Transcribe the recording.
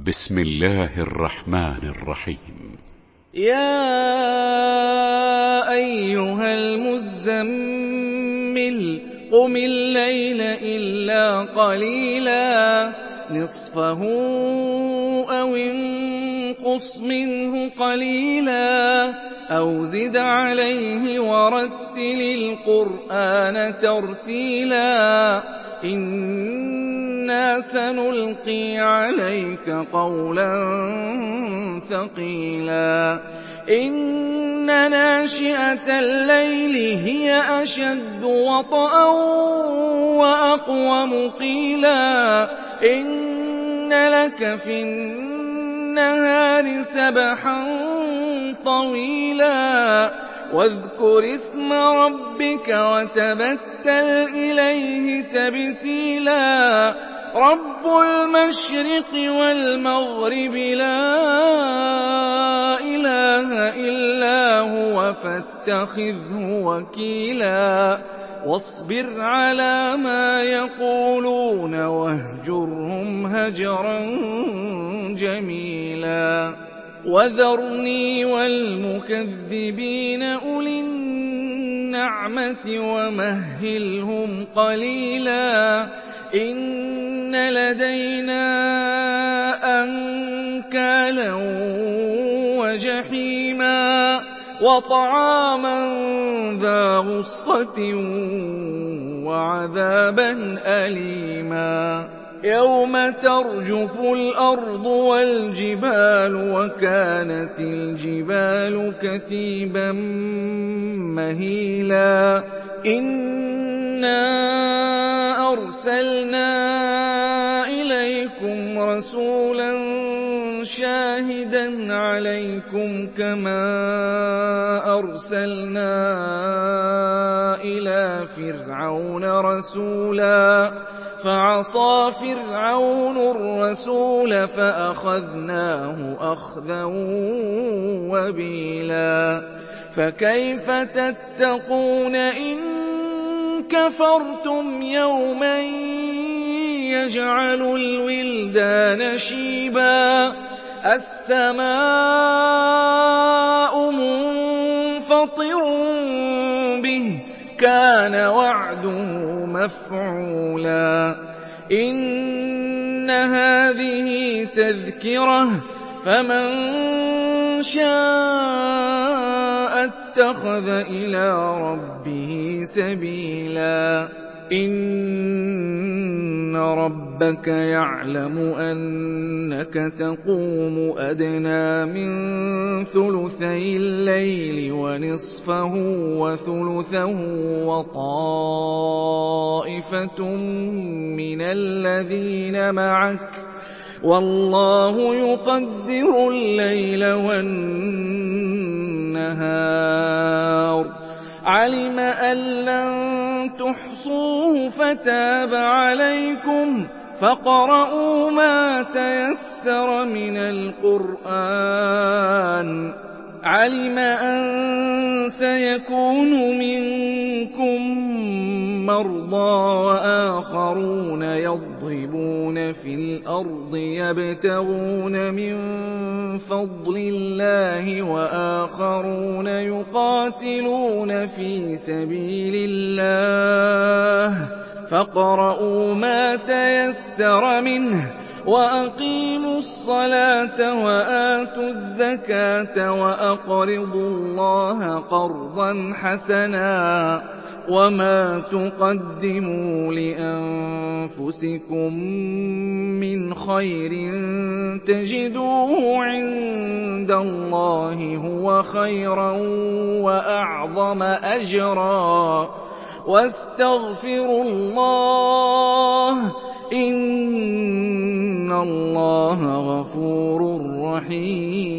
بسم الله الرحمن الرحيم. يا أيها المزمل قم الليل إلا قليلا نصفه أو انقص منه قليلا أو زد عليه ورتل القرآن ترتيلا إنا سنلقي عليك قولا ثقيلا إن ناشئة الليل هي أشد وطئا وأقوم قيلا إن لك في النهار سبحا طويلا واذكر اسم ربك وتبتل إليه تبتيلا رب المشرق والمغرب لا إله إلا هو فاتخذه وكيلا واصبر على ما يقولون واهجرهم هجرا جميلا وذرني والمكذبين أولي النعمة ومهلهم قليلا إن لدينا أنكالا وجحيما وطعاما ذا غصة وعذابا أليما يوم ترجف الأرض والجبال وكانت الجبال كثيبا مهيلا إنا أرسلنا إليكم رسولا شاهدا عليكم كما أرسلنا إلى فرعون رسولا فعصى فرعون الرسول فأخذناه أخذا وبيلا فكيف تتقون إن كفرتم يوما يجعل الولدان شيبا السماء منفطر به كان وعده مفعولا إن هذه تذكرة فمن شاء اتخذ إلى ربه سبيلا إن ربك يعلم أنك تقوم أدنى من ثلثي الليل ونصفه وثلثه وطائفة من الذين معك والله يقدر الليل والنهار علم أن لن تحصوه فتاب عليكم فاقرؤوا ما تيسر من القرآن علم أن سيكون منكم مرضى وآخرون يضربون في الأرض يبتغون من فضل الله وآخرون يقاتلون في سبيل الله فاقرؤوا ما تيسر منه وأقيموا الصلاة وآتوا الزكاة وأقرضوا الله قرضا حسنا وما تقدموا لأنفسكم من خير تجدوه عند الله هو خيرا وأعظم أجرا واستغفروا الله إن الله غفور رحيم